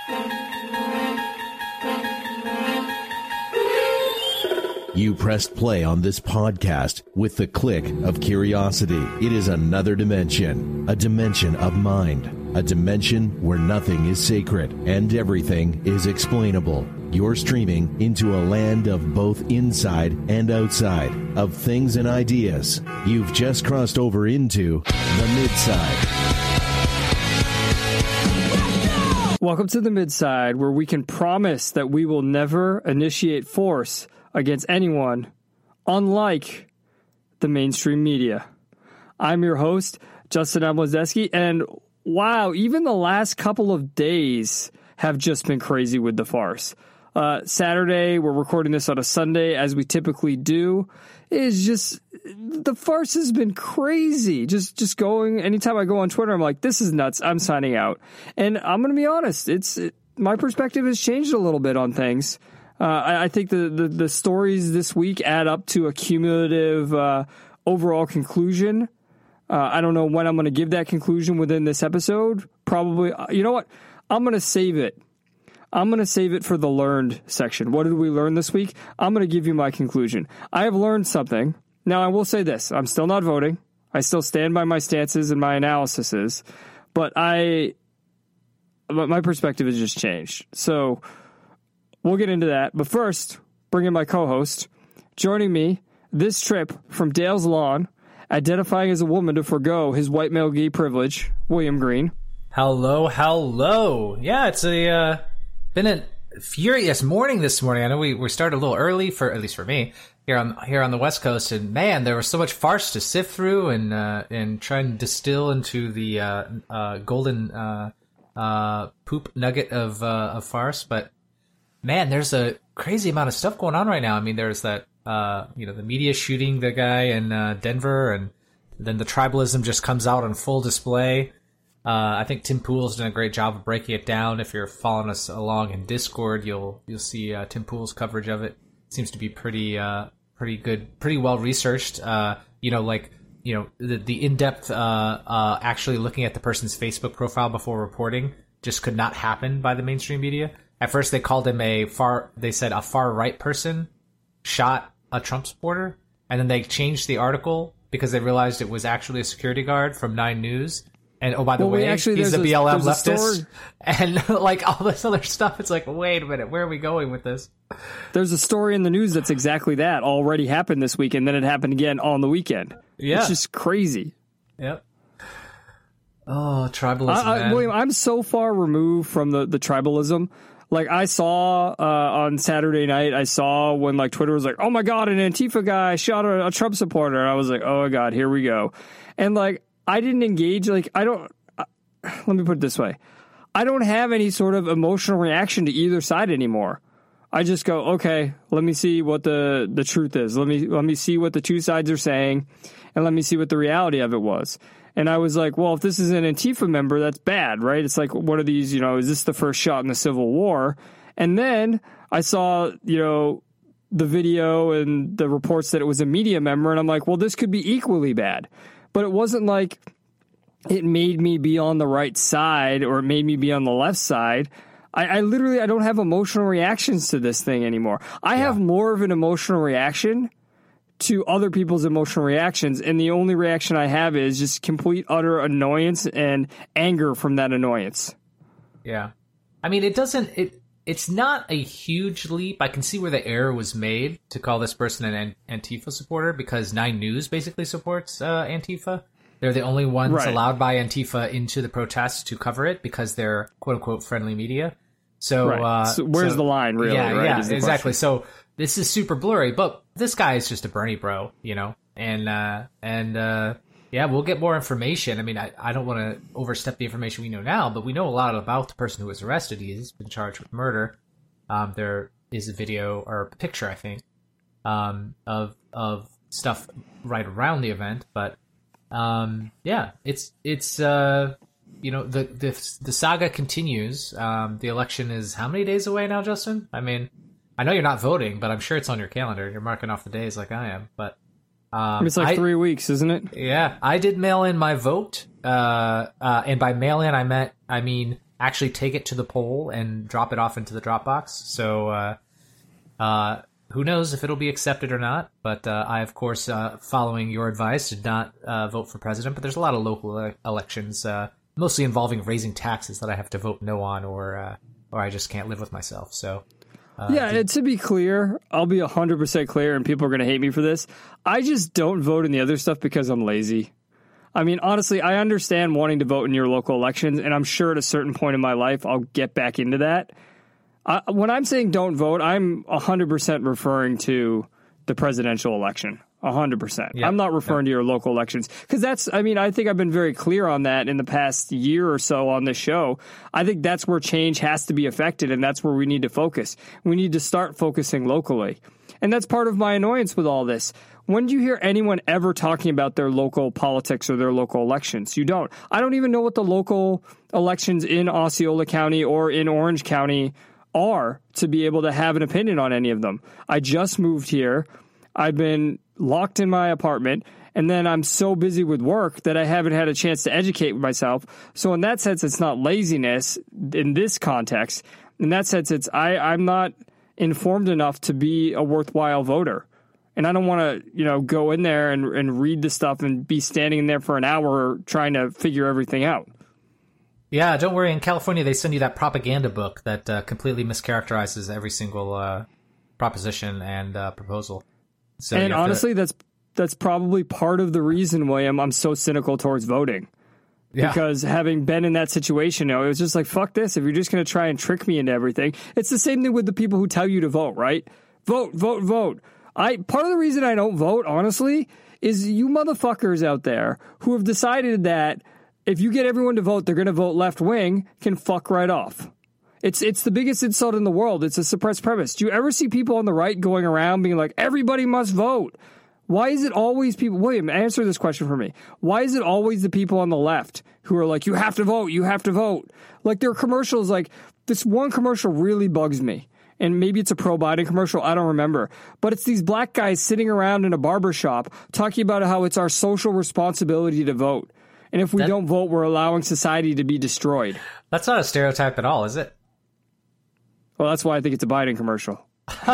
You pressed play on this podcast with the click of curiosity. It is another dimension, a dimension of mind, a dimension where nothing is sacred and everything is explainable. You're streaming into a land of both inside and outside, of things and ideas. You've just crossed over into the Midside. Welcome to the Midside, where we can promise that we will never initiate force against anyone, unlike the mainstream media. I'm your host, Justin Ablazeski, and wow, even the last couple of days have just been crazy with the farce. Saturday, we're recording this on a Sunday, as we typically do, is just, the farce has been crazy. Just going, anytime I go on Twitter, I'm like, this is nuts, I'm signing out. And I'm going to be honest, my perspective has changed a little bit on things. I think the stories this week add up to a cumulative overall conclusion. I don't know when I'm going to give that conclusion within this episode. Probably, you know what? I'm going to save it. I'm going to save it for the learned section. What did we learn this week? I'm going to give you my conclusion. I have learned something. Now, I will say this. I'm still not voting. I still stand by my stances and my analyses. But my perspective has just changed. So we'll get into that. But first, bring in my co-host. Joining me this trip from Dale's Lawn, identifying as a woman to forgo his white male gay privilege, William Green. Hello. Yeah, it's been a furious morning this morning. I know we started a little early, at least for me, here on the West Coast, and man, there was so much farce to sift through and try and distill into the golden poop nugget of farce. But man, there's a crazy amount of stuff going on right now. I mean, there's that the media shooting the guy in Denver, and then the tribalism just comes out on full display. I think Tim Pool's done a great job of breaking it down. If you're following us along in Discord, you'll see Tim Pool's coverage of it. Seems to be pretty good, pretty well researched. The in-depth actually looking at the person's Facebook profile before reporting just could not happen by the mainstream media. At first, they called him a far right person shot a Trump supporter, and then they changed the article because they realized it was actually a security guard from 9 News. And oh, by the way, he's a BLM leftist, and like all this other stuff. It's like, wait a minute, where are we going with this? There's a story in the news that's exactly that. Already happened this week, and then it happened again on the weekend. Yeah, it's just crazy. Yep. Oh, tribalism, man. William, I'm so far removed from the tribalism. Like, I saw on Saturday night, when like Twitter was like, oh my God, an Antifa guy shot a Trump supporter. And I was like, oh my God, here we go. And like, I didn't engage. Like, let me put it this way. I don't have any sort of emotional reaction to either side anymore. I just go, okay, let me see what the truth is. Let me see what the two sides are saying, and let me see what the reality of it was. And I was like, well, if this is an Antifa member, that's bad, right? It's like, what are these, is this the first shot in the Civil War? And then I saw, the video and the reports that it was a media member, and I'm like, well, this could be equally bad. But it wasn't like it made me be on the right side or it made me be on the left side. I literally don't have emotional reactions to this thing anymore. I have more of an emotional reaction to other people's emotional reactions, and the only reaction I have is just complete, utter annoyance and anger from that annoyance. Yeah. I mean, it's not a huge leap. I can see where the error was made to call this person an Antifa supporter, because 9 News basically supports Antifa. They're the only ones allowed by Antifa into the protests to cover it because they're quote-unquote friendly media. So, so where's the line, really? Yeah, exactly. Question. So this is super blurry, but this guy is just a Bernie bro, and we'll get more information. I mean, I don't want to overstep the information we know now, but we know a lot about the person who was arrested. He's been charged with murder. There is a video or a picture, I think, of stuff right around the event. But it's the saga continues. The election is how many days away now, Justin? I mean, I know you're not voting, but I'm sure it's on your calendar. You're marking off the days like I am, but. It's like 3 weeks, isn't it? Yeah, I did mail in my vote, and by mail in I mean actually take it to the poll and drop it off into the Dropbox. So who knows if it'll be accepted or not. But I, of course, following your advice, did not vote for president. But there's a lot of local elections, mostly involving raising taxes, that I have to vote no on, or I just can't live with myself. So. And to be clear, I'll be 100% clear, and people are going to hate me for this. I just don't vote in the other stuff because I'm lazy. I mean, honestly, I understand wanting to vote in your local elections, and I'm sure at a certain point in my life I'll get back into that. When I'm saying don't vote, I'm 100% referring to the presidential election. 100%. Yeah, I'm not referring to your local elections, because I think I've been very clear on that in the past year or so on this show. I think that's where change has to be affected, and that's where we need to focus. We need to start focusing locally. And that's part of my annoyance with all this. When do you hear anyone ever talking about their local politics or their local elections? You don't. I don't even know what the local elections in Osceola County or in Orange County are to be able to have an opinion on any of them. I just moved here. I've been locked in my apartment, and then I'm so busy with work that I haven't had a chance to educate myself. So in that sense, it's not laziness in this context. In that sense, I'm not informed enough to be a worthwhile voter. And I don't want to, go in there and read the stuff and be standing in there for an hour trying to figure everything out. Yeah, don't worry. In California, they send you that propaganda book that completely mischaracterizes every single proposition and proposal. So and honestly, that's probably part of the reason, William, I'm so cynical towards voting. Yeah. Because having been in that situation, it was just like, fuck this. If you're just going to try and trick me into everything. It's the same thing with the people who tell you to vote, right? Vote, vote, vote. Part of the reason I don't vote, honestly, is you motherfuckers out there who have decided that if you get everyone to vote, they're going to vote left wing, can fuck right off. It's the biggest insult in the world. It's a suppressed premise. Do you ever see people on the right going around being like, everybody must vote? Why is it always people? William, answer this question for me. Why is it always the people on the left who are like, you have to vote, you have to vote? Like, there are commercials, like this one commercial really bugs me. And maybe it's a pro-Biden commercial, I don't remember. But it's these black guys sitting around in a barbershop talking about how it's our social responsibility to vote. And if we don't vote, we're allowing society to be destroyed. That's not a stereotype at all, is it? Well, that's why I think it's a Biden commercial.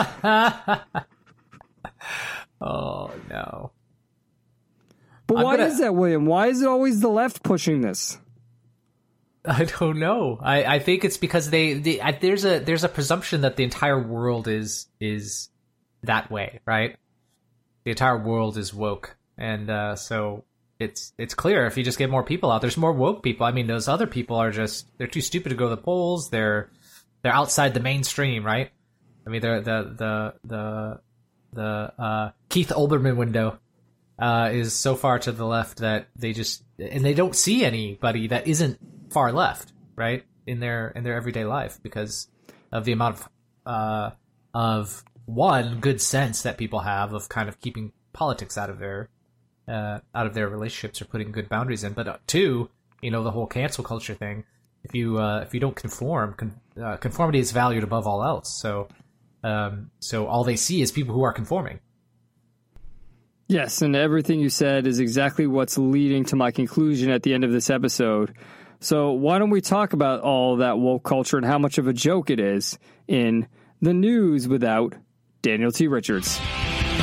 Oh, no. But why is that, William? Why is it always the left pushing this? I don't know. I think it's because there's a presumption that the entire world is that way, right? The entire world is woke, and so it's clear if you just get more people out. There's more woke people. I mean, those other people they're too stupid to go to the polls. They're outside the mainstream, right? I mean, they're the Keith Olbermann window is so far to the left that they don't see anybody that isn't far left, right, in their everyday life, because of the amount of one, good sense that people have of kind of keeping politics out of their relationships or putting good boundaries in, but two, the whole cancel culture thing. If you don't conform, conformity is valued above all else. So all they see is people who are conforming. Yes, and everything you said is exactly what's leading to my conclusion at the end of this episode. So why don't we talk about all that woke culture and how much of a joke it is in the news without Daniel T. Richards. Well,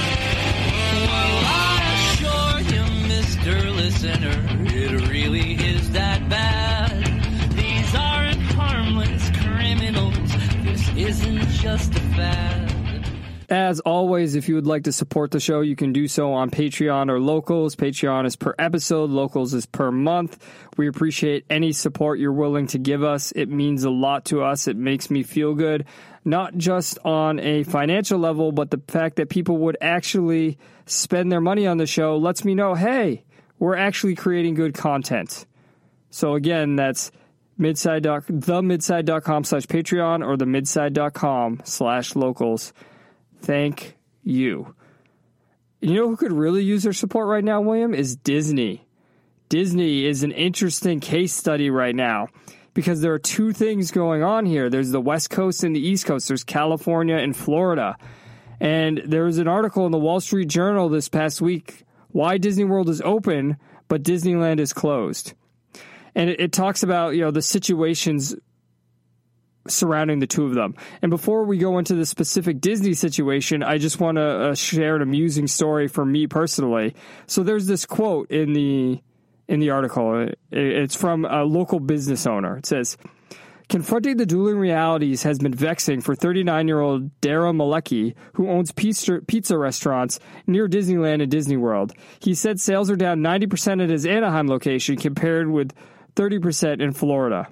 I assure you, Mr. Listener, it really is that bad. These aren't harmless criminals. This isn't just a fad. As always, if you would like to support the show, you can do so on Patreon or Locals. Patreon is per episode, Locals is per month. We appreciate any support you're willing to give us. It means a lot to us. It makes me feel good, not just on a financial level, but the fact that people would actually spend their money on the show lets me know, hey, we're actually creating good content. So again, that's themidside.com/Patreon or themidside.com/locals. Thank you. You know who could really use their support right now, William? Is Disney. Disney is an interesting case study right now because there are two things going on here. There's the West Coast and the East Coast. There's California and Florida. And there was an article in the Wall Street Journal this past week, why Disney World is open, but Disneyland is closed. And it talks about, the situations surrounding the two of them. And before we go into the specific Disney situation, I just want to share an amusing story for me personally. So there's this quote in the article. It's from a local business owner. It says, "Confronting the dueling realities has been vexing for 39-year-old Dara Malecki, who owns pizza restaurants near Disneyland and Disney World. He said sales are down 90% at his Anaheim location compared with 30% in Florida."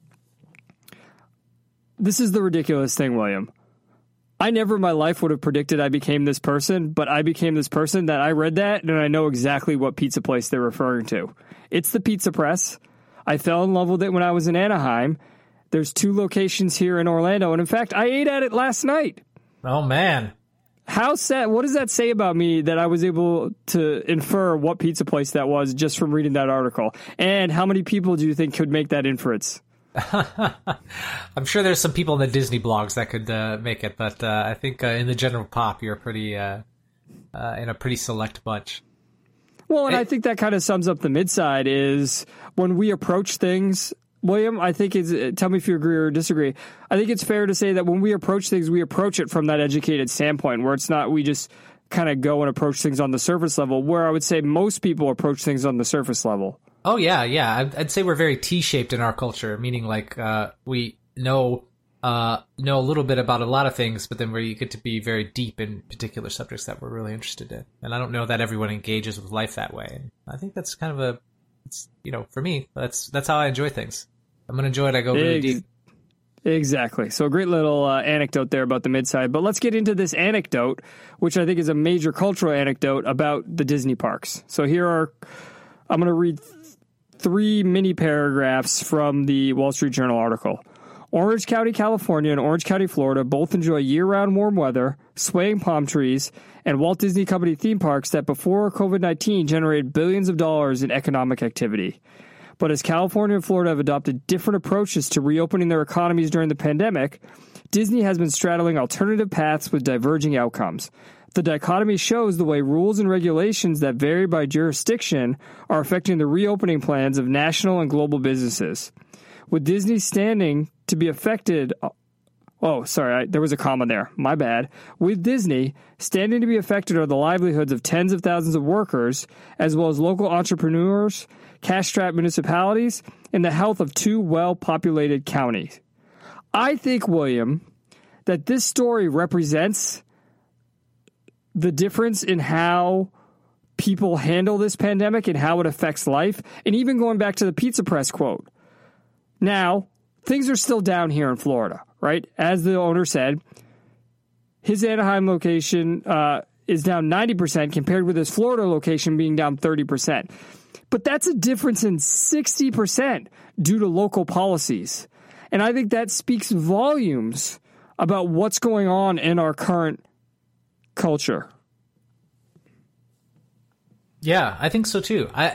This is the ridiculous thing, William. I never in my life would have predicted I became this person, but I became this person that I read that, and I know exactly what pizza place they're referring to. It's the Pizza Press. I fell in love with it when I was in Anaheim. There's 2 locations here in Orlando, and in fact, I ate at it last night. Oh, man. How sad. What does that say about me that I was able to infer what pizza place that was just from reading that article? And how many people do you think could make that inference? I'm sure there's some people in the Disney blogs that could make it, but I think in the general pop, you're pretty in a pretty select bunch. Well, and I think that kind of sums up the mid-side is when we approach things, William, I think it's, tell me if you agree or disagree, I think it's fair to say that when we approach things, we approach it from that educated standpoint where it's not we just kind of go and approach things on the surface level, where I would say most people approach things on the surface level. Oh, yeah. I'd say we're very T-shaped in our culture, meaning like we know a little bit about a lot of things, but then we get to be very deep in particular subjects that we're really interested in. And I don't know that everyone engages with life that way. And I think that's kind of for me, that's how I enjoy things. I'm going to enjoy it. I go really deep. Exactly. So a great little anecdote there about the mid-side. But let's get into this anecdote, which I think is a major cultural anecdote about the Disney parks. So I'm going to read 3 mini paragraphs from the Wall Street Journal article. Orange County, California and Orange County, Florida both enjoy year-round warm weather, swaying palm trees, and Walt Disney Company theme parks that before COVID-19 generated billions of dollars in economic activity. But as California and Florida have adopted different approaches to reopening their economies during the pandemic, Disney has been straddling alternative paths with diverging outcomes. The dichotomy shows the way rules and regulations that vary by jurisdiction are affecting the reopening plans of national and global businesses. With Disney standing to be affected... Oh, sorry, there was a comma there. My bad. With Disney, standing to be affected are the livelihoods of tens of thousands of workers, as well as local entrepreneurs, cash-strapped municipalities, and the health of 2 well-populated counties. I think, William, that this story represents the difference in how people handle this pandemic and how it affects life, and even going back to the Pizza Press quote. Now, things are still down here in Florida, right? As the owner said, his Anaheim location is down 90% compared with his Florida location being down 30%. But that's a difference in 60% due to local policies. And I think that speaks volumes about what's going on in our current culture. Yeah, I think so too. I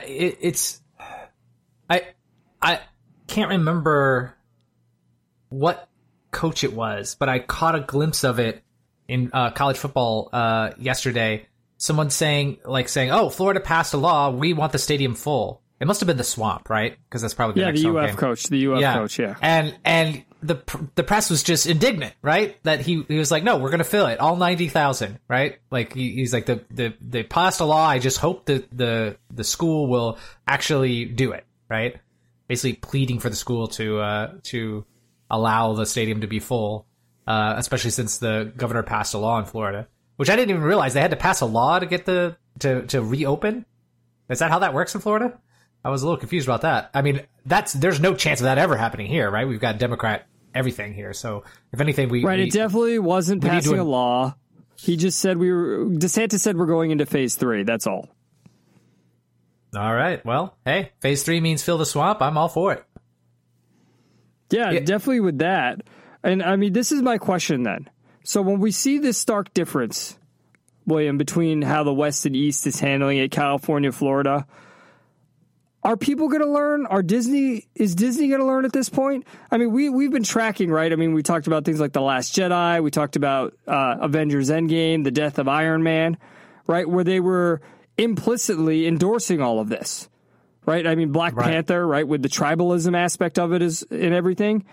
can't remember what coach it was, but I caught a glimpse of it in college football yesterday. Someone saying, "Oh, Florida passed a law. We want the stadium full." It must have been the Swamp, right? Because that's probably the next the home UF game. coach. The UF coach, yeah. And the press was just indignant, right? That he was like, "No, we're going to fill it, all 90,000," right? Like he's like they passed a law. I just hope that the school will actually do it, right? Basically pleading for the school to allow the stadium to be full, especially since the governor passed a law in Florida, which I didn't even realize they had to pass a law to get to reopen. Is that how that works in Florida? I was a little confused about that. I mean, there's no chance of that ever happening here, right? We've got Democrat everything here, so if anything, it definitely wasn't passing a law. He just said DeSantis said we're going into phase 3. That's all. All right. Well, hey, phase 3 means fill the swamp. I'm all for it. Yeah, definitely with that. And I mean, this is my question then. So when we see this stark difference, William, between how the West and East is handling it, California, Florida, are people going to learn? Is Disney going to learn at this point? I mean, we've been tracking, right? I mean, we talked about things like The Last Jedi. We talked about Avengers Endgame, the death of Iron Man, right? Where they were implicitly endorsing all of this, right? I mean, Black Panther, right? With the tribalism aspect of it and everything.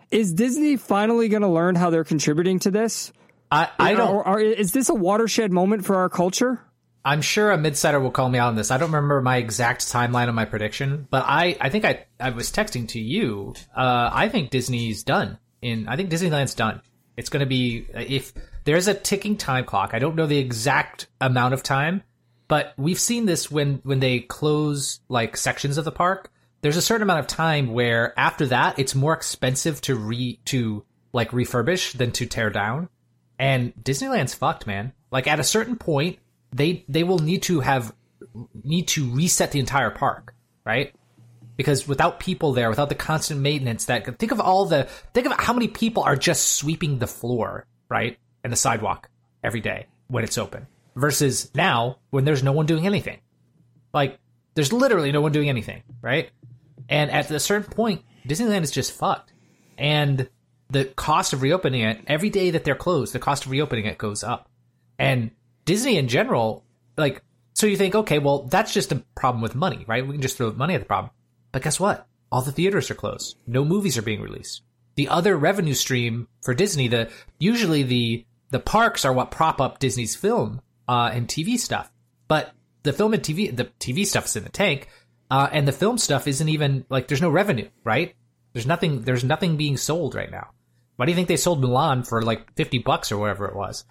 Is Disney finally going to learn how they're contributing to this? I don't. Or is this a watershed moment for our culture? I'm sure a midsider will call me out on this. I don't remember my exact timeline of my prediction, but I think I was texting to you. I think Disney's done. I think Disneyland's done. It's going to be, if there's a ticking time clock. I don't know the exact amount of time, but we've seen this when they close like sections of the park. There's a certain amount of time where after that, it's more expensive to refurbish than to tear down. And Disneyland's fucked, man. Like at a certain point, they will need to reset the entire park, right? Because without people there, without the constant maintenance, think of how many people are just sweeping the floor, right, and the sidewalk every day when it's open, versus now when there's no one doing anything. Like there's literally no one doing anything, right? And at a certain point, Disneyland is just fucked, and the cost of reopening it every day that they're closed, the cost of reopening it goes up, and Disney in general, like, so you think, okay, well, that's just a problem with money, right? We can just throw money at the problem. But guess what? All the theaters are closed. No movies are being released. The other revenue stream for Disney, usually the parks are what prop up Disney's film and TV stuff. But the film and the TV stuff is in the tank, and the film stuff isn't even, like, there's no revenue, right? There's nothing being sold right now. Why do you think they sold Mulan for like $50 or whatever it was?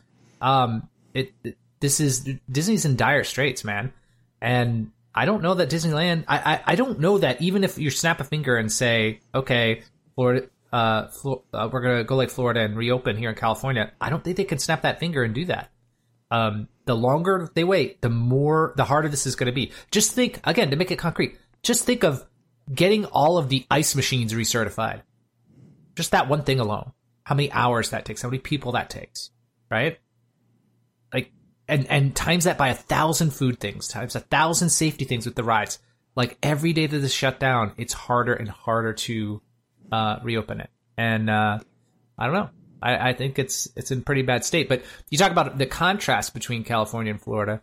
Disney's in dire straits, man. And I don't know that Disneyland, I don't know that even if you snap a finger and say, okay, Florida, we're going to go like Florida and reopen here in California, I don't think they can snap that finger and do that. The longer they wait, the harder this is going to be. Just think, again, to make it concrete, just think of getting all of the ice machines recertified. Just that one thing alone. How many hours that takes, how many people that takes, right? Like, and times that by 1,000 food things, times 1,000 safety things with the rides. Like every day that this shut down, it's harder and harder to reopen it. And I don't know. I think it's in pretty bad state. But you talk about the contrast between California and Florida.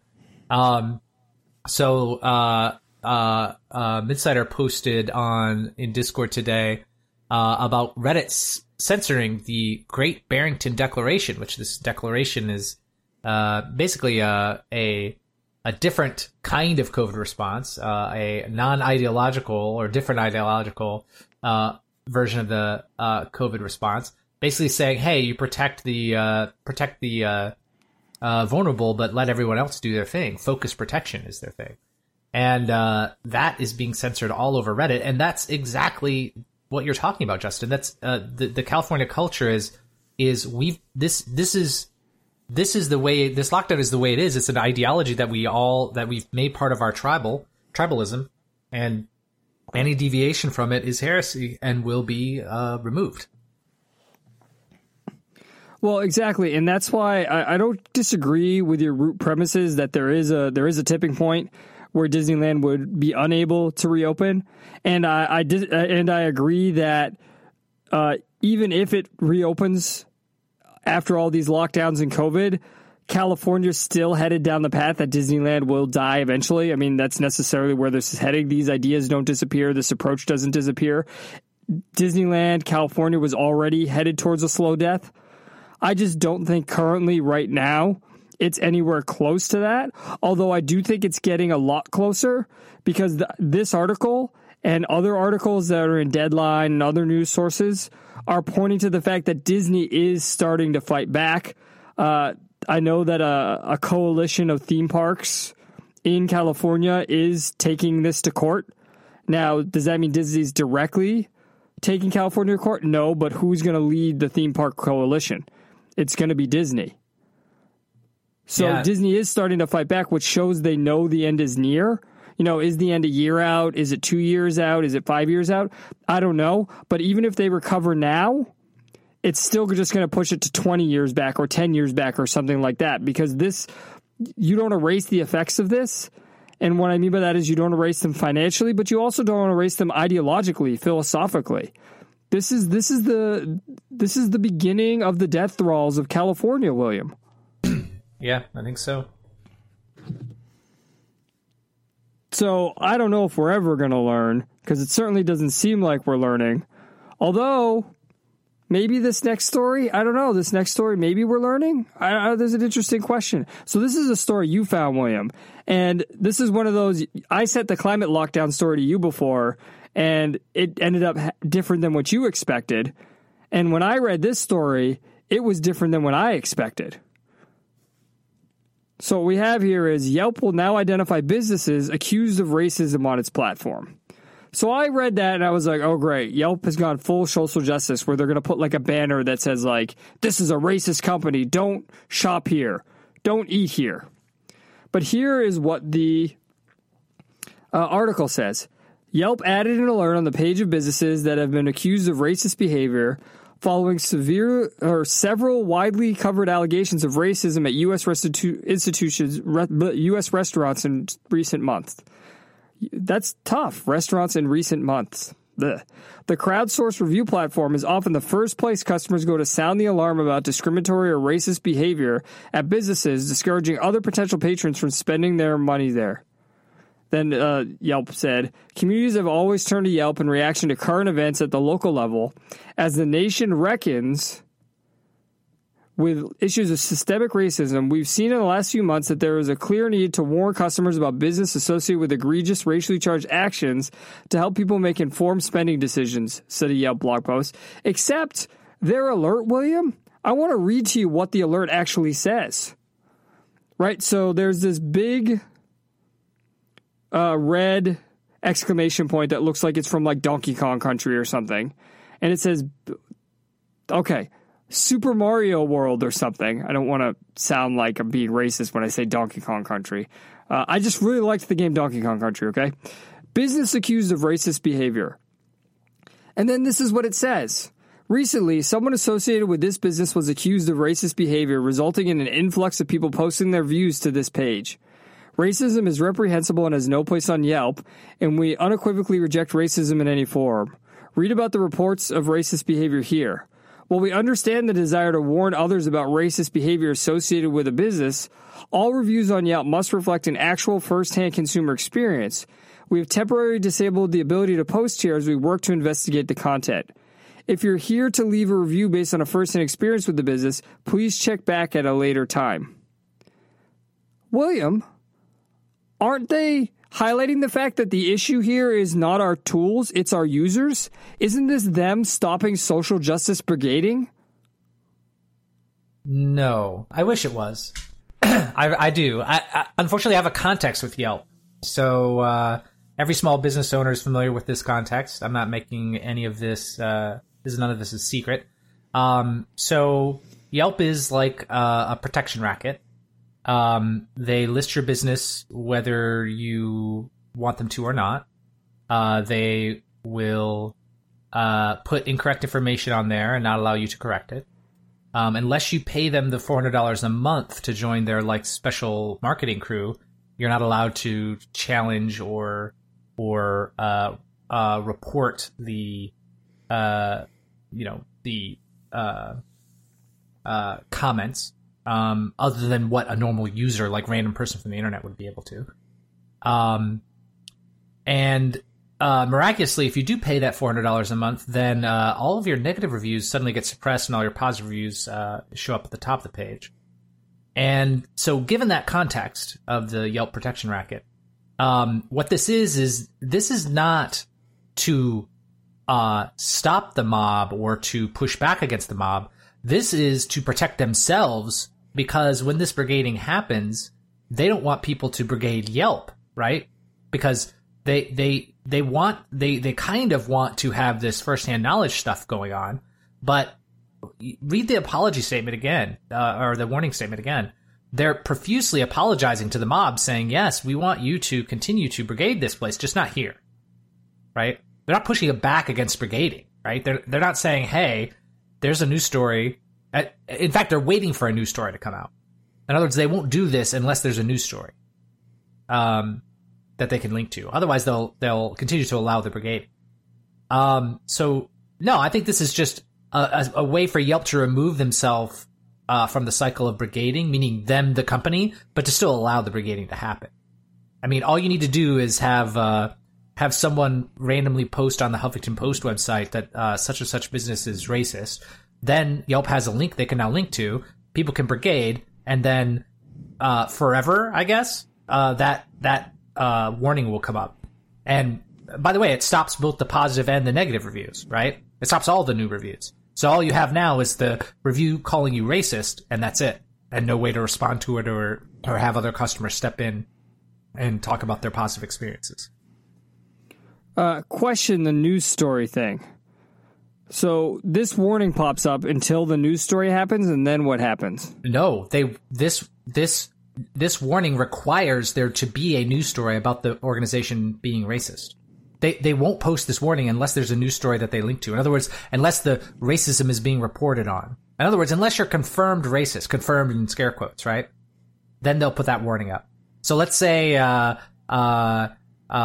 So Midsider posted in Discord today about Reddit censoring the Great Barrington Declaration, which this declaration is basically a different kind of COVID response, a non-ideological or different ideological version of the COVID response, basically saying, hey, you protect the vulnerable, but let everyone else do their thing. Focus protection is their thing. And that is being censored all over Reddit, and that's exactly what you're talking about, Justin. That's the California culture is this is the way, this lockdown is the way it is. It's an ideology that we've made part of our tribalism, and any deviation from it is heresy and will be removed. Well, exactly, and that's why I don't disagree with your root premises that there is a tipping point where Disneyland would be unable to reopen, and I agree that even if it reopens after all these lockdowns and COVID, California's still headed down the path that Disneyland will die eventually. I mean, that's necessarily where this is heading. These ideas don't disappear. This approach doesn't disappear. Disneyland, California was already headed towards a slow death. I just don't think currently, right now, it's anywhere close to that. Although I do think it's getting a lot closer, because this article and other articles that are in Deadline and other news sources are pointing to the fact that Disney is starting to fight back. I know that a coalition of theme parks in California is taking this to court. Now, does that mean Disney's directly taking California to court? No, but who's going to lead the theme park coalition? It's going to be Disney. So yeah. Disney is starting to fight back, which shows they know the end is near. You know, is the end a year out? Is it 2 years out? Is it 5 years out? I don't know. But even if they recover now, it's still just going to push it to 20 years back or 10 years back or something like that, because you don't erase the effects of this. And what I mean by that is you don't erase them financially, but you also don't erase them ideologically, philosophically. This is the beginning of the death thralls of California, William. Yeah, I think so. So I don't know if we're ever going to learn, because it certainly doesn't seem like we're learning. Although maybe this next story, I don't know, this next story, maybe we're learning. There's an interesting question. So this is a story you found, William. And this is one of those, I sent the climate lockdown story to you before, and it ended up different than what you expected. And when I read this story, it was different than what I expected. So what we have here is Yelp will now identify businesses accused of racism on its platform. So I read that and I was like, oh, great. Yelp has gone full social justice where they're going to put like a banner that says like, this is a racist company. Don't shop here. Don't eat here. But here is what the article says. Yelp added an alert on the page of businesses that have been accused of racist behavior following several widely covered allegations of racism at U.S. restaurants in recent months. That's tough. Restaurants in recent months. Blech. The crowdsourced review platform is often the first place customers go to sound the alarm about discriminatory or racist behavior at businesses, discouraging other potential patrons from spending their money there. Then Yelp said, communities have always turned to Yelp in reaction to current events at the local level. As the nation reckons with issues of systemic racism, we've seen in the last few months that there is a clear need to warn customers about business associated with egregious racially charged actions to help people make informed spending decisions, said a Yelp blog post. Except their alert, William, I want to read to you what the alert actually says. Right, so there's this big red exclamation point that looks like it's from like Donkey Kong Country or something. And it says, okay, Super Mario World or something. I don't want to sound like I'm being racist when I say Donkey Kong Country. I just really liked the game Donkey Kong Country, okay? Business accused of racist behavior. And then this is what it says. Recently, someone associated with this business was accused of racist behavior, resulting in an influx of people posting their views to this page. Racism is reprehensible and has no place on Yelp, and we unequivocally reject racism in any form. Read about the reports of racist behavior here. While we understand the desire to warn others about racist behavior associated with a business, all reviews on Yelp must reflect an actual first-hand consumer experience. We have temporarily disabled the ability to post here as we work to investigate the content. If you're here to leave a review based on a first-hand experience with the business, please check back at a later time. William, aren't they highlighting the fact that the issue here is not our tools, it's our users? Isn't this them stopping social justice brigading? No, I wish it was. I do. I unfortunately have a context with Yelp. So every small business owner is familiar with this context. I'm not making any of this, none of this is secret. So Yelp is like a protection racket. They list your business whether you want them to or not. They will put incorrect information on there and not allow you to correct it. Unless you pay them the $400 a month to join their like special marketing crew, you're not allowed to challenge or report the comments. Other than what a normal user, like random person from the internet, would be able to. Miraculously, if you do pay that $400 a month, then all of your negative reviews suddenly get suppressed and all your positive reviews show up at the top of the page. And so given that context of the Yelp protection racket, what this is not to stop the mob or to push back against the mob. This is to protect themselves, because when this brigading happens, they don't want people to brigade Yelp, right? Because they kind of want to have this firsthand knowledge stuff going on. But read the apology statement again, or the warning statement again. They're profusely apologizing to the mob, saying, yes, we want you to continue to brigade this place, just not here, right? They're not pushing it back against brigading, right? They're not saying, hey, there's a news story. In fact, they're waiting for a news story to come out. In other words, they won't do this unless there's a news story that they can link to. Otherwise, they'll continue to allow the brigade. So, no, I think this is just a way for Yelp to remove themselves from the cycle of brigading, meaning them, the company, but to still allow the brigading to happen. I mean, all you need to do is have someone randomly post on the Huffington Post website that such and such business is racist. then Yelp has a link they can now link to. People can brigade, and then forever, I guess, that warning will come up. And by the way, it stops both the positive and the negative reviews, right? It stops all the new reviews. So all you have now is the review calling you racist, and that's it. And no way to respond to it or have other customers step in and talk about their positive experiences. Question the news story thing. So this warning pops up until the news story happens, and then what happens? No, this warning requires there to be a news story about the organization being racist. They won't post this warning unless there's a news story that they link to. In other words, unless the racism is being reported on. In other words, unless you're confirmed racist, confirmed in scare quotes, right? Then they'll put that warning up. So let's say Joe Bob's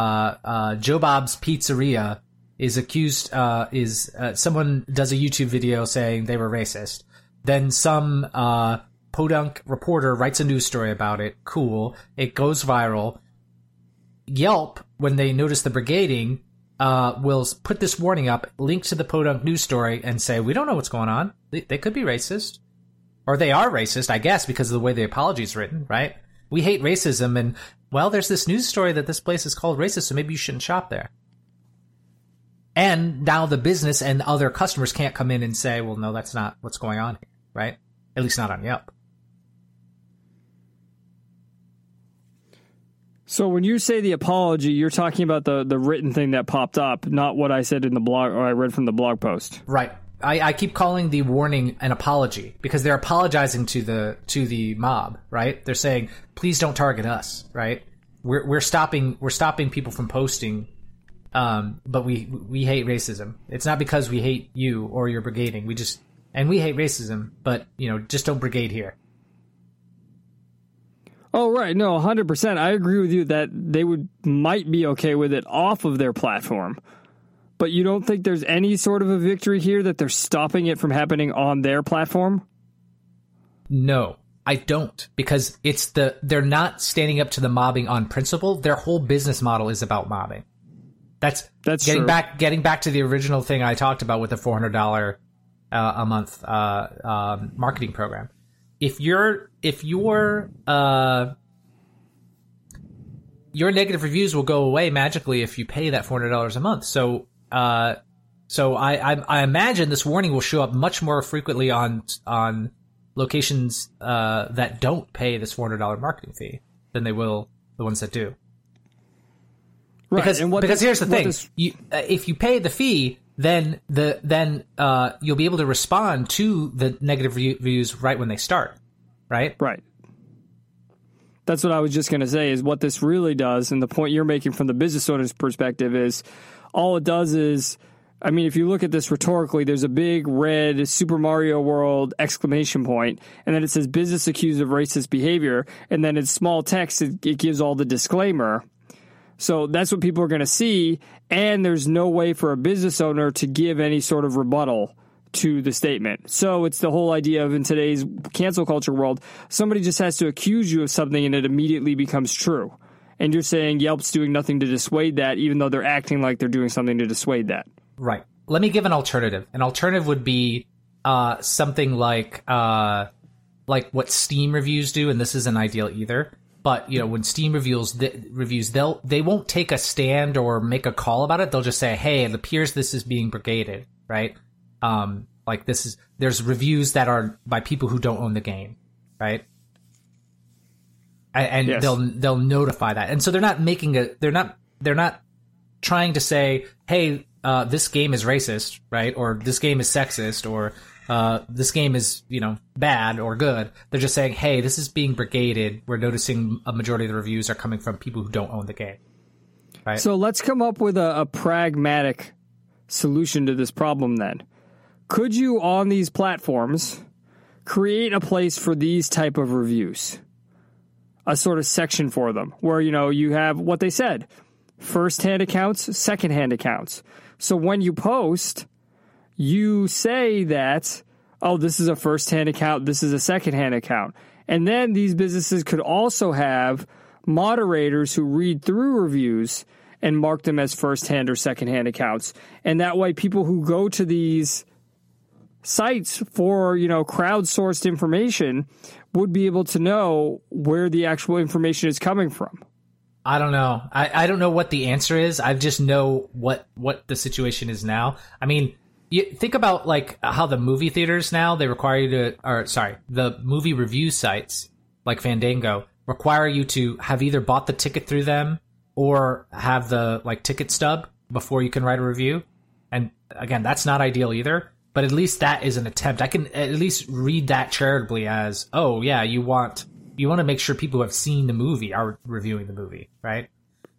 Pizzeria is accused, someone does a YouTube video saying they were racist. Then some podunk reporter writes a news story about it. Cool. It goes viral. Yelp, when they notice the brigading, will put this warning up, link to the podunk news story, and say, we don't know what's going on. They could be racist. Or they are racist, I guess, because of the way the apology is written, right? We hate racism, and, well, there's this news story that this place is called racist, so maybe you shouldn't shop there. And now the business and other customers can't come in and say, well, no, that's not what's going on here, right? At least not on Yelp. So when you say the apology, you're talking about the written thing that popped up, not what I said in the blog or I read from the blog post. Right. I keep calling the warning an apology because they're apologizing to the mob, right? They're saying, please don't target us, right? We're stopping people from posting, but we hate racism. It's not because we hate you or your brigading. We hate racism, but just don't brigade here. Oh, right. No, 100%. I agree with you that they might be okay with it off of their platform. But you don't think there's any sort of a victory here that they're stopping it from happening on their platform? No, I don't. Because they're not standing up to the mobbing on principle. Their whole business model is about mobbing. That's getting true. Getting back to the original thing I talked about with the $400 a month marketing program. If your negative reviews will go away magically if you pay that $400 a month. So I imagine this warning will show up much more frequently on locations that don't pay this $400 marketing fee than they will the ones that do. Right. Because here's the thing: if you pay the fee, then you'll be able to respond to the negative reviews right when they start, right? Right. That's what I was just going to say is what this really does, and the point you're making from the business owner's perspective is all it does is, I mean, if you look at this rhetorically, there's a big red Super Mario World exclamation point, and then it says business accused of racist behavior, and then in small text it gives all the disclaimer. So that's what people are going to see, and there's no way for a business owner to give any sort of rebuttal to the statement. So it's the whole idea of in today's cancel culture world, somebody just has to accuse you of something and it immediately becomes true. And you're saying Yelp's doing nothing to dissuade that, even though they're acting like they're doing something to dissuade that. Right. Let me give an alternative. An alternative would be something like what Steam reviews do, and this isn't ideal either. But when Steam reviews, they won't take a stand or make a call about it. They'll just say, "Hey, it appears this is being brigaded," right? There's reviews that are by people who don't own the game, right? And yes. They'll notify that, and so they're not trying to say, "Hey, this game is racist," right? Or this game is sexist, or this game is, bad or good. They're just saying, hey, this is being brigaded. We're noticing a majority of the reviews are coming from people who don't own the game. Right? So let's come up with a pragmatic solution to this problem then. Could you, on these platforms, create a place for these type of reviews? A sort of section for them where, you have what they said, first-hand accounts, second-hand accounts. So when you post, you say that, oh, this is a first-hand account, this is a second-hand account. And then these businesses could also have moderators who read through reviews and mark them as first-hand or second-hand accounts. And that way people who go to these sites for, crowdsourced information would be able to know where the actual information is coming from. I don't know. I don't know what the answer is. I just know what the situation is now. I mean, you think about like how the movie theaters now, they require you the movie review sites like Fandango require you to have either bought the ticket through them or have the like ticket stub before you can write a review. And again, that's not ideal either, but at least that is an attempt. I can at least read that charitably as, oh yeah, you want to make sure people who have seen the movie are reviewing the movie, right?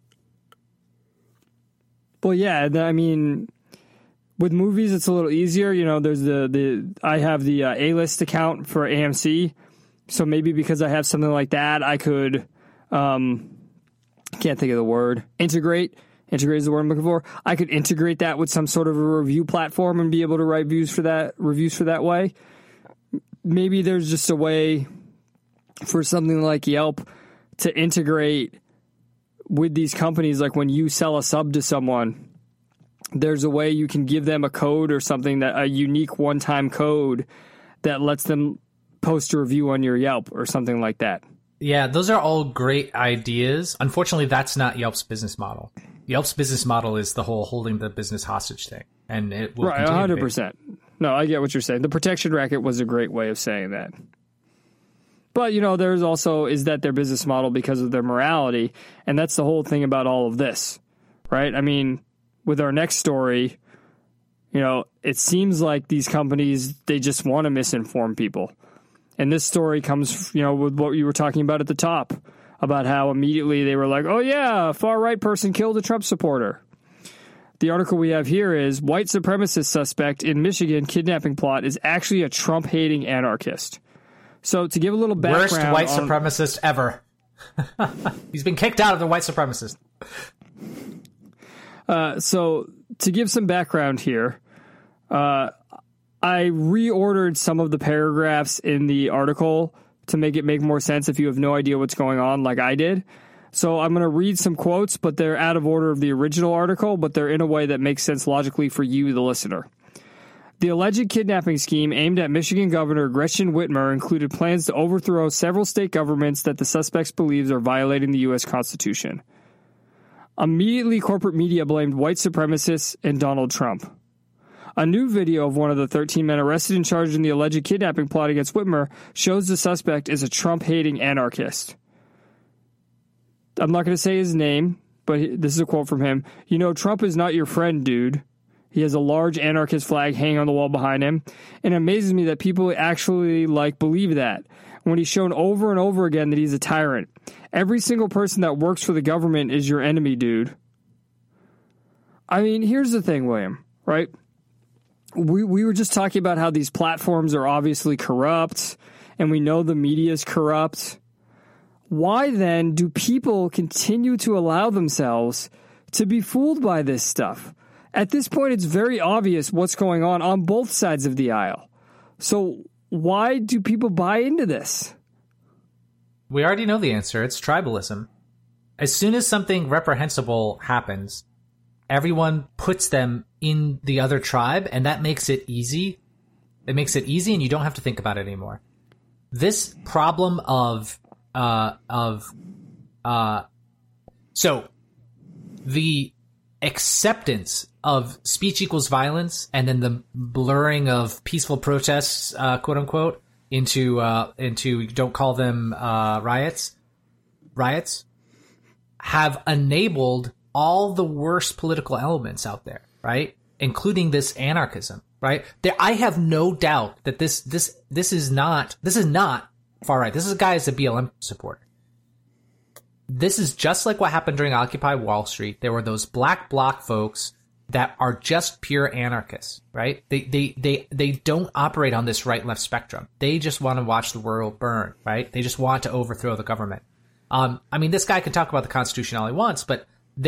Well, yeah, I mean, with movies, it's a little easier. There's I have the A-list account for AMC, so maybe because I have something like that, I could, can't think of the word, integrate is the word I'm looking for. I could integrate that with some sort of a review platform and be able to write reviews for that way. Maybe there's just a way for something like Yelp to integrate with these companies. Like when you sell a sub to someone, there's a way you can give them a code or something, that a unique one-time code that lets them post a review on your Yelp or something like that. Yeah, those are all great ideas. Unfortunately, that's not Yelp's business model. Yelp's business model is the whole holding the business hostage thing, and it will right, 100%. No, I get what you're saying. The protection racket was a great way of saying that. But, there's also is that their business model because of their morality, and that's the whole thing about all of this, right? I mean, with our next story, it seems like these companies, they just want to misinform people. And this story comes, with what you were talking about at the top, about how immediately they were like, oh yeah, a far-right person killed a Trump supporter. The article we have here is, white supremacist suspect in Michigan kidnapping plot is actually a Trump-hating anarchist. So to give a little background... Worst white supremacist ever. He's been kicked out of the white supremacist. So to give some background here, I reordered some of the paragraphs in the article to make it make more sense if you have no idea what's going on like I did. So I'm going to read some quotes, but they're out of order of the original article, but they're in a way that makes sense logically for you, the listener. The alleged kidnapping scheme aimed at Michigan Governor Gretchen Whitmer included plans to overthrow several state governments that the suspects believes are violating the U.S. Constitution. Immediately, corporate media blamed white supremacists and Donald Trump. A new video of one of the 13 men arrested and charged in the alleged kidnapping plot against Whitmer shows the suspect is a Trump-hating anarchist. I'm not going to say his name, but this is a quote from him. Trump is not your friend, dude. He has a large anarchist flag hanging on the wall behind him. And it amazes me that people actually believe that when he's shown over and over again that he's a tyrant. Every single person that works for the government is your enemy, dude. I mean, here's the thing, William, right? We were just talking about how these platforms are obviously corrupt, and we know the media is corrupt. Why then do people continue to allow themselves to be fooled by this stuff? At this point, it's very obvious what's going on both sides of the aisle. So why do people buy into this? We already know the answer. It's tribalism. As soon as something reprehensible happens, everyone puts them in the other tribe, and that makes it easy. It makes it easy, and you don't have to think about it anymore. This problem so the acceptance of speech equals violence, and then the blurring of peaceful protests, quote unquote, into don't call them riots, have enabled all the worst political elements out there, right? Including this anarchism, right? I have no doubt that this is not far right. This is a guy who's a BLM supporter. This is just like what happened during Occupy Wall Street. There were those black bloc folks that are just pure anarchists, right? They don't operate on this right-left spectrum. They just want to watch the world burn, right? They just want to overthrow the government. I mean, this guy can talk about the Constitution all he wants, but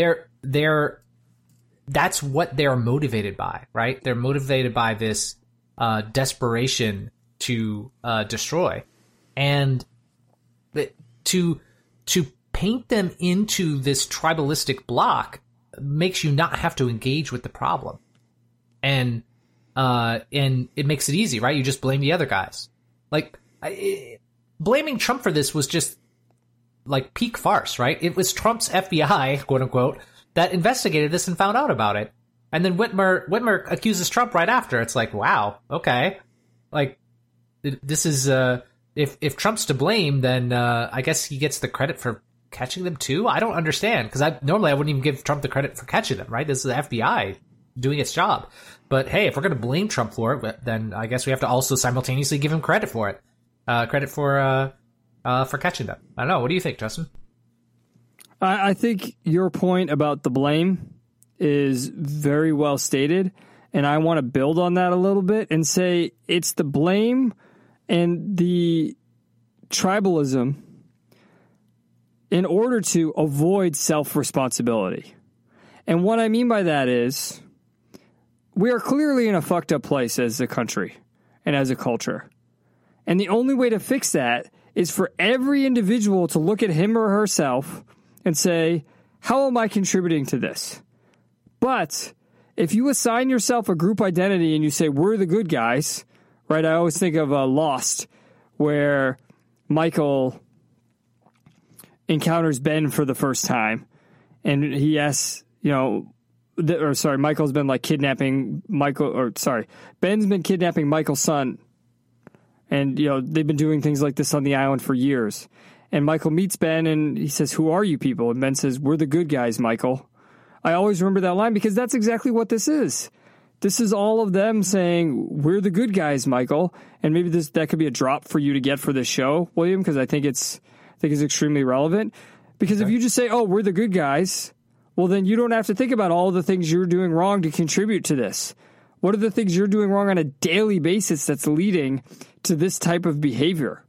that's what they're motivated by, right? They're motivated by this desperation to destroy, and to paint them into this tribalistic block makes you not have to engage with the problem. And and it makes it easy, right? You just blame the other guys. Like, blaming Trump for this was just like peak farce, right? It was Trump's FBI, quote unquote, that investigated this and found out about it. And then Whitmer accuses Trump right after. It's like, wow, okay. Like, this is, if Trump's to blame, then, I guess he gets the credit for catching them too? I don't understand, because normally I wouldn't even give Trump the credit for catching them, right? This is the FBI doing its job. But hey, if we're going to blame Trump for it, then I guess we have to also simultaneously give him credit for it. Credit for catching them. I don't know. What do you think, Justin? I think your point about the blame is very well stated, and I want to build on that a little bit and say it's the blame and the tribalism in order to avoid self-responsibility. And what I mean by that is we are clearly in a fucked up place as a country and as a culture. And the only way to fix that is for every individual to look at him or herself and say, how am I contributing to this? But if you assign yourself a group identity and you say, we're the good guys, right? I always think of Lost, where Michael encounters Ben for the first time. And he asks, Michael's been like kidnapping Ben's been kidnapping Michael's son. And, they've been doing things like this on the island for years. And Michael meets Ben and he says, who are you people? And Ben says, we're the good guys, Michael. I always remember that line because that's exactly what this is. This is all of them saying, we're the good guys, Michael. And maybe that could be a drop for you to get for this show, William, because I think it's extremely relevant. Because if you just say, oh, we're the good guys, well, then you don't have to think about all the things you're doing wrong to contribute to this. What are the things you're doing wrong on a daily basis that's leading to this type of behavior?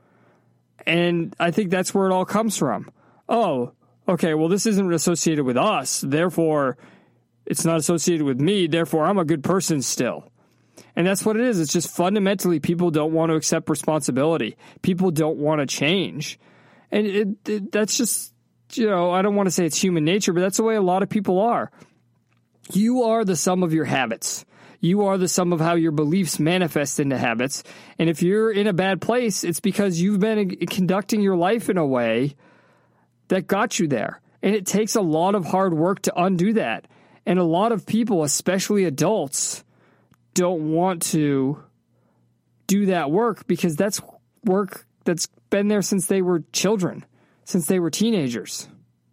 And I think that's where it all comes from. Oh, okay, well, this isn't associated with us. Therefore, it's not associated with me. Therefore, I'm a good person still. And that's what it is. It's just fundamentally people don't want to accept responsibility. People don't want to change. And that's just, I don't want to say it's human nature, but that's the way a lot of people are. You are the sum of your habits. You are the sum of how your beliefs manifest into habits. And if you're in a bad place, it's because you've been conducting your life in a way that got you there. And it takes a lot of hard work to undo that. And a lot of people, especially adults, don't want to do that work because that's work that's been there since they were children, since they were teenagers.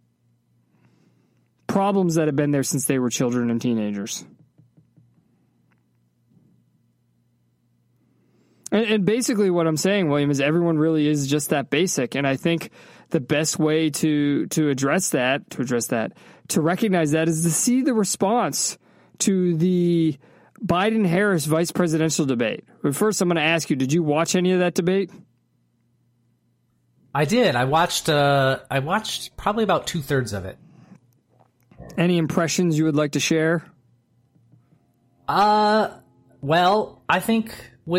Problems that have been there since they were children and teenagers. And basically what I'm saying, William, is everyone really is just that basic. And I think the best way to recognize that is to see the response to the Biden-Harris vice presidential debate. But first, I'm going to ask you, did you watch any of that debate? I did. I watched probably about 2/3 of it. Any impressions you would like to share? Well, I think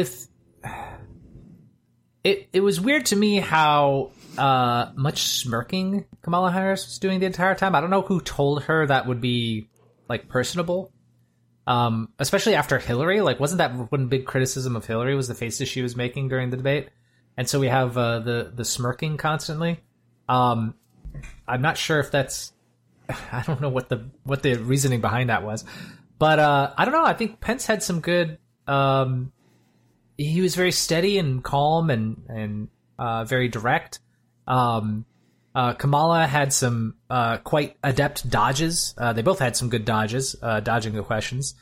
it was weird to me how much smirking Kamala Harris was doing the entire time. I don't know who told her that would be like personable. Especially after Hillary, like wasn't that one big criticism of Hillary was the faces she was making during the debate? And so we have the smirking constantly. I'm not sure if that's I don't know what the reasoning behind that was. But I don't know, I think Pence had some good he was very steady and calm and very direct. Kamala had some quite adept dodges. They both had some good dodges, dodging the questions.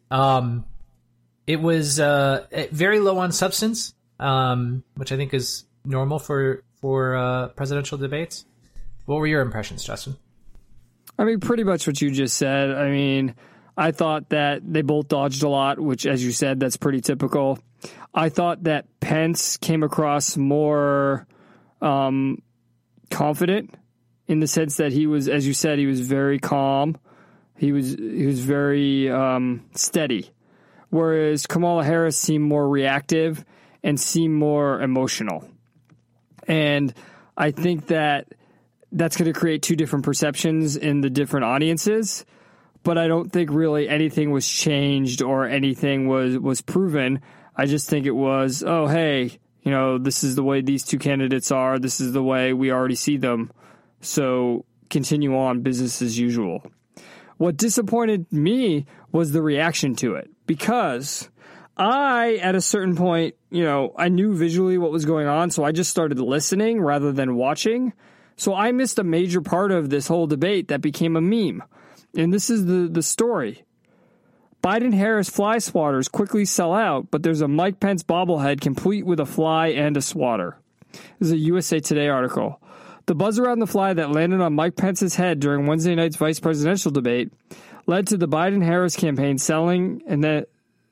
It was very low on substance, which I think is normal for presidential debates. What were your impressions, Justin? I mean, pretty much what you just said. I mean, I thought that they both dodged a lot, which, as you said, that's pretty typical. I thought that Pence came across more confident in the sense that he was, as you said, he was very calm. He was very steady, whereas Kamala Harris seemed more reactive and seemed more emotional. And I think that that's going to create two different perceptions in the different audiences. but I don't think really anything was changed or anything was proven. I just think it was, oh, hey, this is the way these two candidates are. This is the way we already see them. So continue on, business as usual. What disappointed me was the reaction to it, because I, at a certain point, I knew visually what was going on, so I just started listening rather than watching. So I missed a major part of this whole debate that became a meme. And this is the story. Biden-Harris fly swatters quickly sell out, but there's a Mike Pence bobblehead complete with a fly and a swatter. This is a USA Today article. The buzz around the fly that landed on Mike Pence's head during Wednesday night's vice presidential debate led to the Biden-Harris campaign selling and then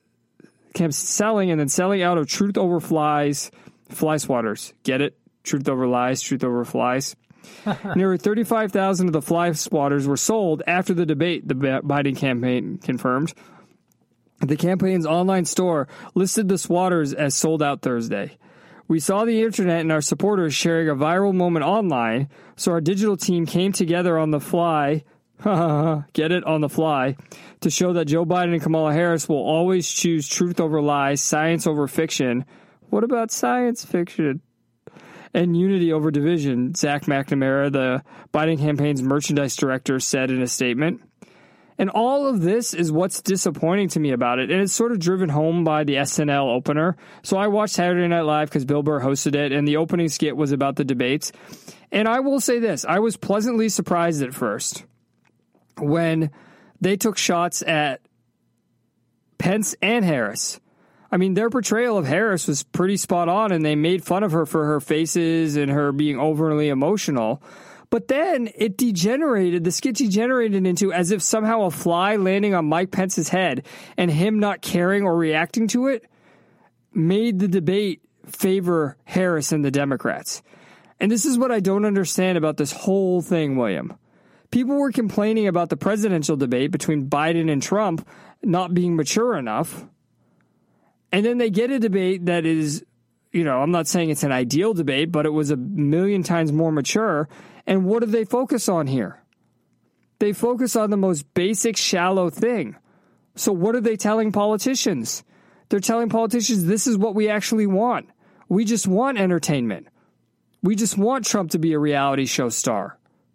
selling out of Truth Over Flies fly swatters. Get it? Truth over lies, truth over flies. Nearly 35,000 of the fly swatters were sold after the debate, the Biden campaign confirmed. The campaign's online store listed the swatters as sold out Thursday. We saw the internet and our supporters sharing a viral moment online, so our digital team came together on the fly, get it, on the fly, to show that Joe Biden and Kamala Harris will always choose truth over lies, science over fiction. What about science fiction? And unity over division, Zach McNamara, the Biden campaign's merchandise director, said in a statement. And all of this is what's disappointing to me about it. And it's sort of driven home by the SNL opener. So I watched Saturday Night Live because Bill Burr hosted it, and the opening skit was about the debates. And I will say this, I was pleasantly surprised at first when they took shots at Pence and Harris. I mean, their portrayal of Harris was pretty spot on, and they made fun of her for her faces and her being overly emotional. But then the skit degenerated into as if somehow a fly landing on Mike Pence's head and him not caring or reacting to it made the debate favor Harris and the Democrats. And this is what I don't understand about this whole thing, William. People were complaining about the presidential debate between Biden and Trump not being mature enough. And then they get a debate that is, I'm not saying it's an ideal debate, but it was 1,000,000 times more mature. And what do they focus on here? They focus on the most basic, shallow thing. So what are they telling politicians? They're telling politicians this is what we actually want. We just want entertainment. We just want Trump to be a reality show star.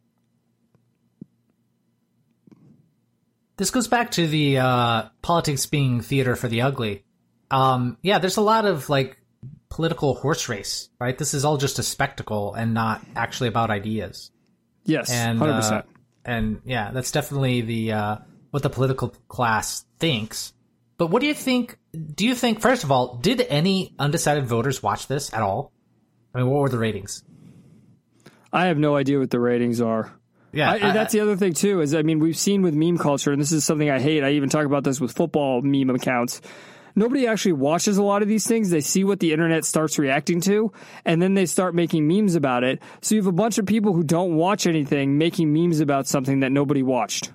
This goes back to the politics being theater for the ugly. There's a lot of political horse race, right? This is all just a spectacle and not actually about ideas. Yes, and 100%. And that's definitely the what the political class thinks. But what do you think? Do you think, first of all, did any undecided voters watch this at all? I mean, what were the ratings? I have no idea what the ratings are. Yeah, that's the other thing too. We've seen with meme culture, and this is something I hate. I even talk about this with football meme accounts. Nobody actually watches a lot of these things. They see what the internet starts reacting to, and then they start making memes about it. So you have a bunch of people who don't watch anything making memes about something that nobody watched.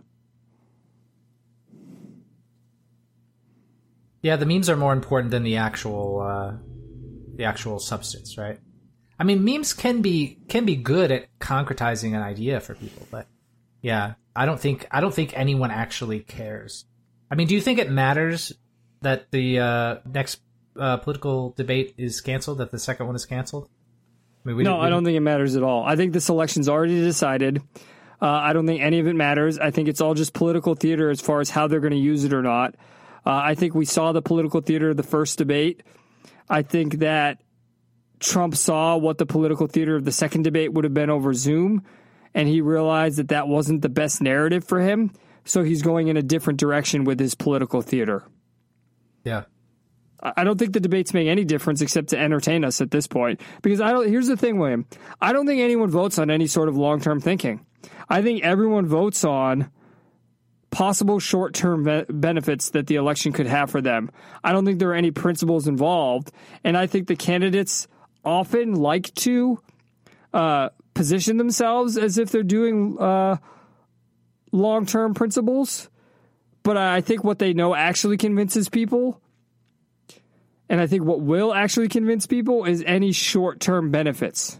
Yeah, the memes are more important than the actual substance, right? I mean, memes can be good at concretizing an idea for people, but yeah, I don't think anyone actually cares. I mean, do you think it matters that the next political debate is canceled, that the second one is canceled? I mean, I don't think it matters at all. I think this election's already decided. I don't think any of it matters. I think it's all just political theater as far as how they're going to use it or not. I think we saw the political theater of the first debate. I think that Trump saw what the political theater of the second debate would have been over Zoom, and he realized that that wasn't the best narrative for him, so he's going in a different direction with his political theater. Yeah. I don't think the debates make any difference except to entertain us at this point. Because here's the thing, William. I don't think anyone votes on any sort of long-term thinking. I think everyone votes on possible short-term benefits that the election could have for them. I don't think there are any principles involved. And I think the candidates often like to position themselves as if they're doing long-term principles. But I think what they know actually convinces people. And I think what will actually convince people is any short-term benefits.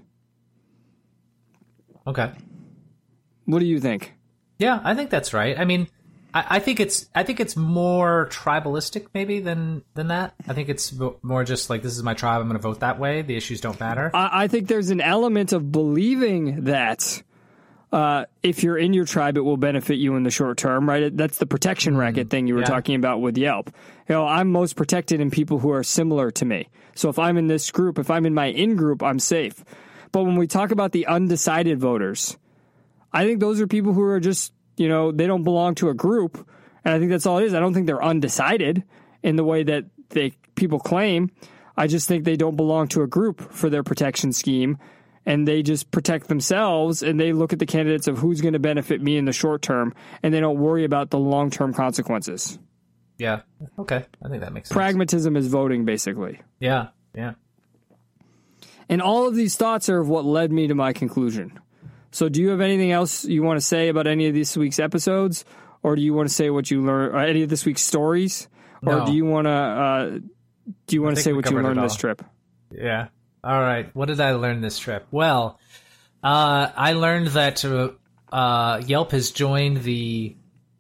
Okay. What do you think? Yeah, I think that's right. I mean, I think it's more tribalistic maybe than that. I think it's more just like, this is my tribe, I'm going to vote that way. The issues don't matter. I think there's an element of believing that if you're in your tribe, it will benefit you in the short term, right? That's the protection racket thing you were talking about with Yelp. I'm most protected in people who are similar to me. So if I'm in this group, if I'm in my in-group, I'm safe. But when we talk about the undecided voters, I think those are people who are just, they don't belong to a group. And I think that's all it is. I don't think they're undecided in the way that people claim. I just think they don't belong to a group for their protection scheme. And they just protect themselves, and they look at the candidates of who's going to benefit me in the short term, and they don't worry about the long-term consequences. Yeah. Okay. I think that makes sense. Pragmatism is voting, basically. Yeah. And all of these thoughts are what led me to my conclusion. So do you have anything else you want to say about any of this week's episodes? Or do you want to say what you learned, or any of this week's stories? Or do you want to say what you learned this trip? Yeah. All right. What did I learn this trip? Well, I learned that Yelp has joined the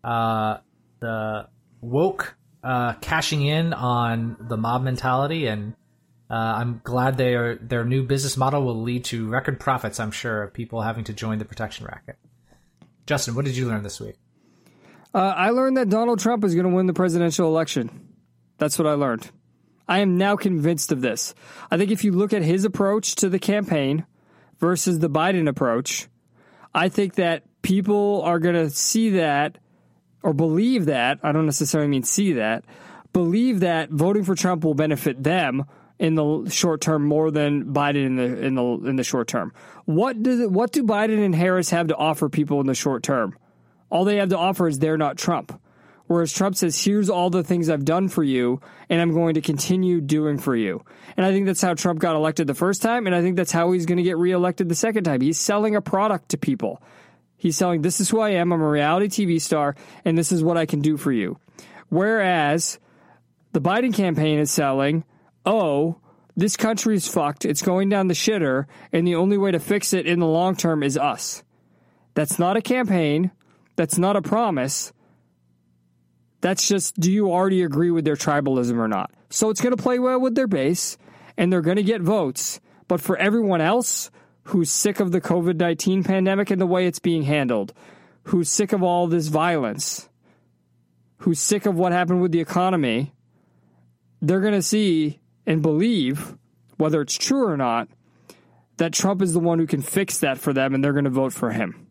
woke cashing in on the mob mentality, and I'm glad their new business model will lead to record profits, I'm sure, of people having to join the protection racket. Justin, what did you learn this week? I learned that Donald Trump is going to win the presidential election. That's what I learned. I am now convinced of this. I think if you look at his approach to the campaign versus the Biden approach, I think that people are going to see that or believe that. I don't necessarily mean see that. Believe that voting for Trump will benefit them in the short term more than Biden in the short term. What do Biden and Harris have to offer people in the short term? All they have to offer is they're not Trump. Whereas Trump says, here's all the things I've done for you, and I'm going to continue doing for you. And I think that's how Trump got elected the first time, and I think that's how he's going to get reelected the second time. He's selling a product to people. He's selling, this is who I am, I'm a reality TV star, and this is what I can do for you. Whereas the Biden campaign is selling, this country is fucked, it's going down the shitter, and the only way to fix it in the long term is us. That's not a campaign. That's not a promise. That's just, do you already agree with their tribalism or not? So it's going to play well with their base, and they're going to get votes. But for everyone else who's sick of the COVID-19 pandemic and the way it's being handled, who's sick of all this violence, who's sick of what happened with the economy, they're going to see and believe, whether it's true or not, that Trump is the one who can fix that for them, and they're going to vote for him.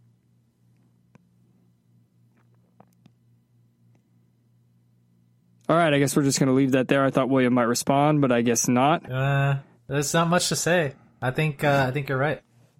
All right, I guess we're just going to leave that there. I thought William might respond, but I guess not. There's not much to say. I think you're right.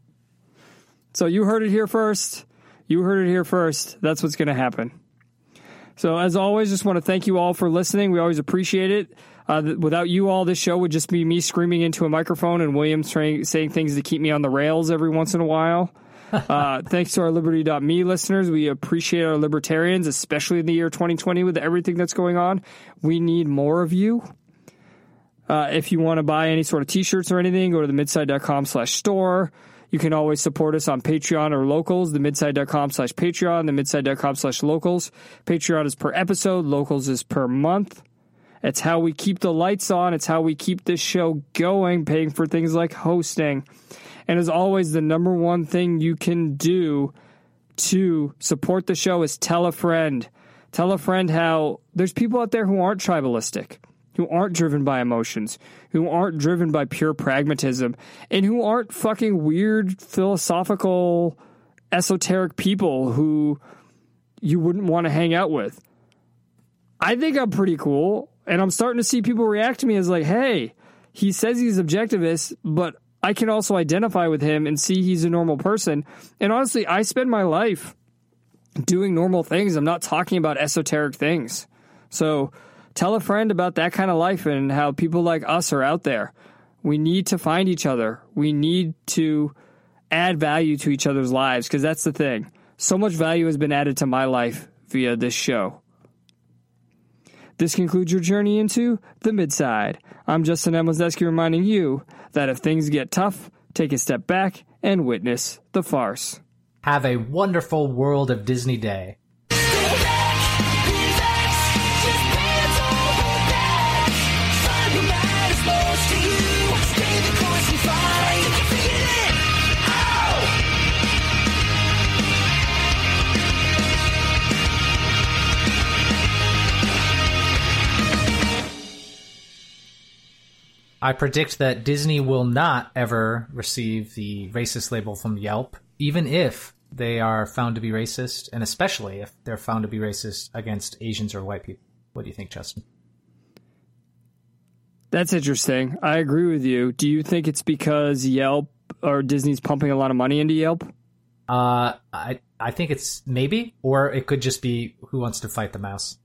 So you heard it here first. That's what's going to happen. So as always, just want to thank you all for listening. We always appreciate it. Without you all, this show would just be me screaming into a microphone and William saying things to keep me on the rails every once in a while. Thanks to our Liberty.me listeners. We appreciate our libertarians, especially in the year 2020 with everything that's going on. We need more of you. If you want to buy any sort of t-shirts or anything, go to themidside.com/store. You can always support us on Patreon or Locals, themidside.com/Patreon, themidside.com/Locals. Patreon is per episode. Locals is per month. It's how we keep the lights on. It's how we keep this show going, paying for things like hosting. And as always, the number one thing you can do to support the show is tell a friend. Tell a friend how there's people out there who aren't tribalistic, who aren't driven by emotions, who aren't driven by pure pragmatism, and who aren't fucking weird, philosophical, esoteric people who you wouldn't want to hang out with. I think I'm pretty cool, and I'm starting to see people react to me as like, hey, he says he's objectivist, but I can also identify with him and see he's a normal person. And honestly, I spend my life doing normal things. I'm not talking about esoteric things. So tell a friend about that kind of life and how people like us are out there. We need to find each other. We need to add value to each other's lives, because that's the thing. So much value has been added to my life via this show. This concludes your journey into the Midside. I'm Justin M. Wisniewski, reminding you that if things get tough, take a step back and witness the farce. Have a wonderful World of Disney day. Go back! I predict that Disney will not ever receive the racist label from Yelp, even if they are found to be racist, and especially if they're found to be racist against Asians or white people. What do you think, Justin? That's interesting. I agree with you. Do you think it's because Yelp or Disney's pumping a lot of money into Yelp? I think it's maybe, or it could just be Who Wants to Fight the Mouse.